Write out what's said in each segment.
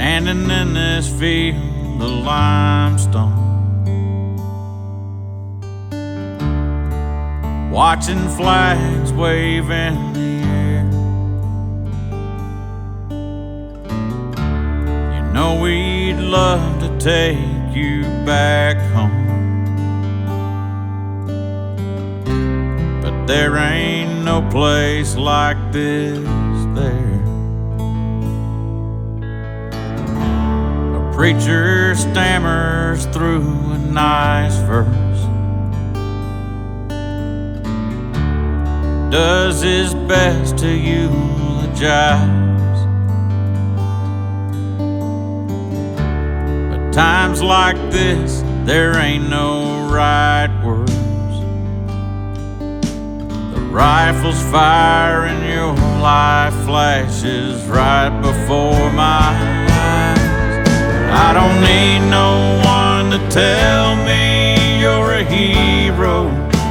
standing in this field of limestone, watching flags wave in the air. You know we'd love to take you back home, but there ain't no place like this there. A preacher stammers through a nice verse, does his best to eulogize, but times like this there ain't no right words. The rifles fire and your life flashes right before my eyes. I don't need no one to tell me you're a hero.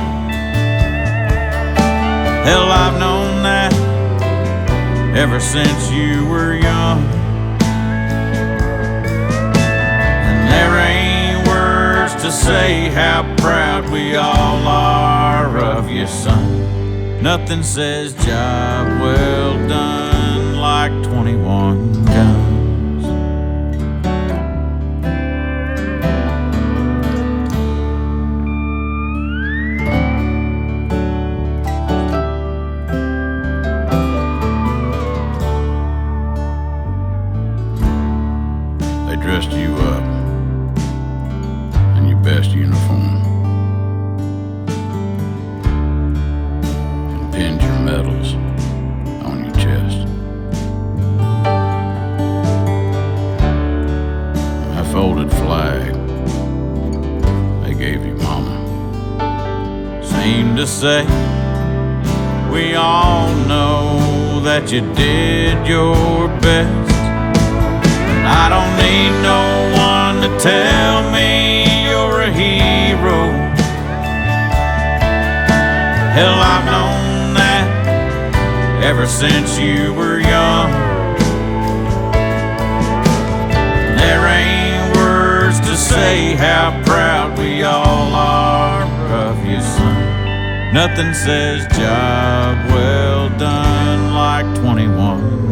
Hell, I've known that ever since you were young. And there ain't words to say how proud we all are of you, son. Nothing says job well done like 21 guns. Dressed you up in your best uniform and pinned your medals on your chest. That folded flag they gave you, Mama, Seem to say we all know that you did your best. I don't need no one to tell me you're a hero. Hell, I've known that ever since you were young. There ain't words to say how proud we all are of you, son. Nothing says job well done like 21